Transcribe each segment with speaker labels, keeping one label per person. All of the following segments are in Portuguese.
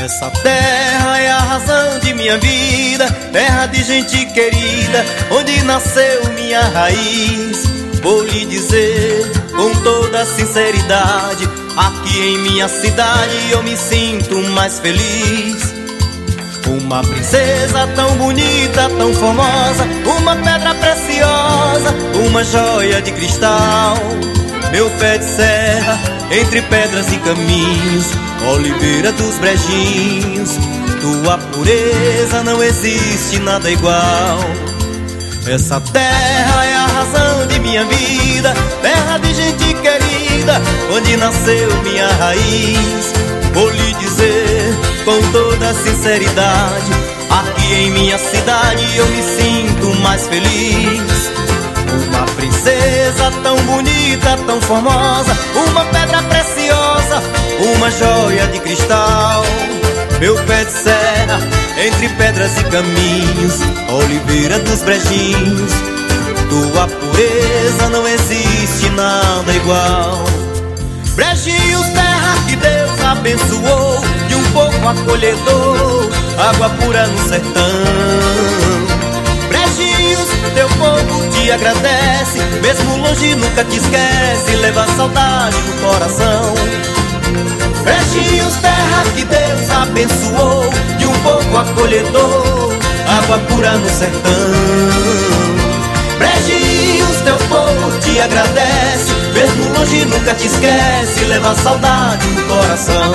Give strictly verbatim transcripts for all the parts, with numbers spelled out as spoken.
Speaker 1: Essa terra é a razão de minha vida, terra de gente querida, onde nasceu minha raiz. Vou lhe dizer com toda sinceridade, aqui em minha cidade eu me sinto mais feliz. Uma princesa tão bonita, tão formosa, uma pedra preciosa, uma joia de cristal. Meu pé de serra, entre pedras e caminhos, oliveira dos brejinhos, tua pureza não existe nada igual. Essa terra é a razão de minha vida, terra de gente querida, onde nasceu minha raiz. Vou lhe dizer com toda sinceridade, aqui em minha cidade eu me sinto mais feliz. Uma princesa tão bonita, tão formosa, uma pedra preciosa, uma joia de cristal. Meu pé de serra, entre pedras e caminhos, oliveira dos brejinhos, tua pureza não existe nada igual. Brejinhos, terra que Deus abençoou, de um povo acolhedor, água pura no sertão. Brejinhos, teu povo te agradece, mesmo longe nunca te esquece, leva saudade no coração. Brejinhos, terra que Deus abençoou, de um povo acolhedor, água pura no sertão. Brejinhos, teu povo te agradece, mesmo longe nunca te esquece, leva saudade no coração.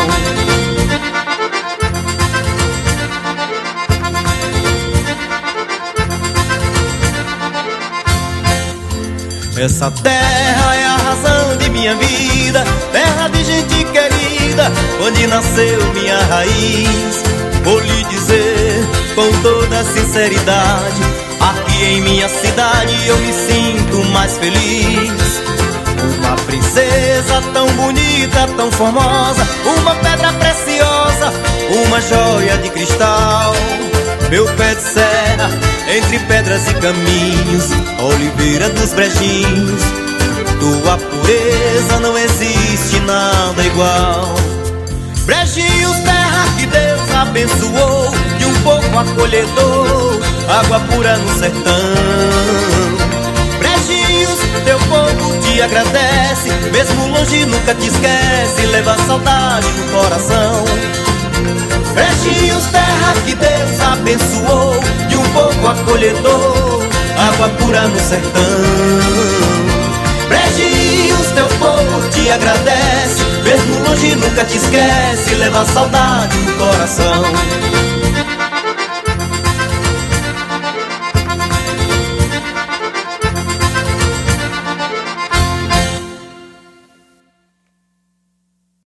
Speaker 1: Essa terra é a razão de minha vida, terra de gente querida, onde nasceu minha raiz. Vou lhe dizer com toda sinceridade, aqui em minha cidade eu me sinto mais feliz. Uma princesa tão bonita, tão formosa, uma pedra preciosa, uma joia de cristal. Meu pé de serra, entre pedras e caminhos, oliveira dos brejinhos, tua pureza não existe nada igual. Brejinhos, terra que Deus abençoou, de um povo acolhedor, água pura no sertão. Brejinhos, teu povo te agradece, mesmo longe nunca te esquece, leva saudade no coração. Brejinhos, terra que Deus abençoou, de um povo acolhedor, água pura no sertão. Brejinhos, teu povo te agradece, mesmo longe nunca te esquece, leva saudade no coração.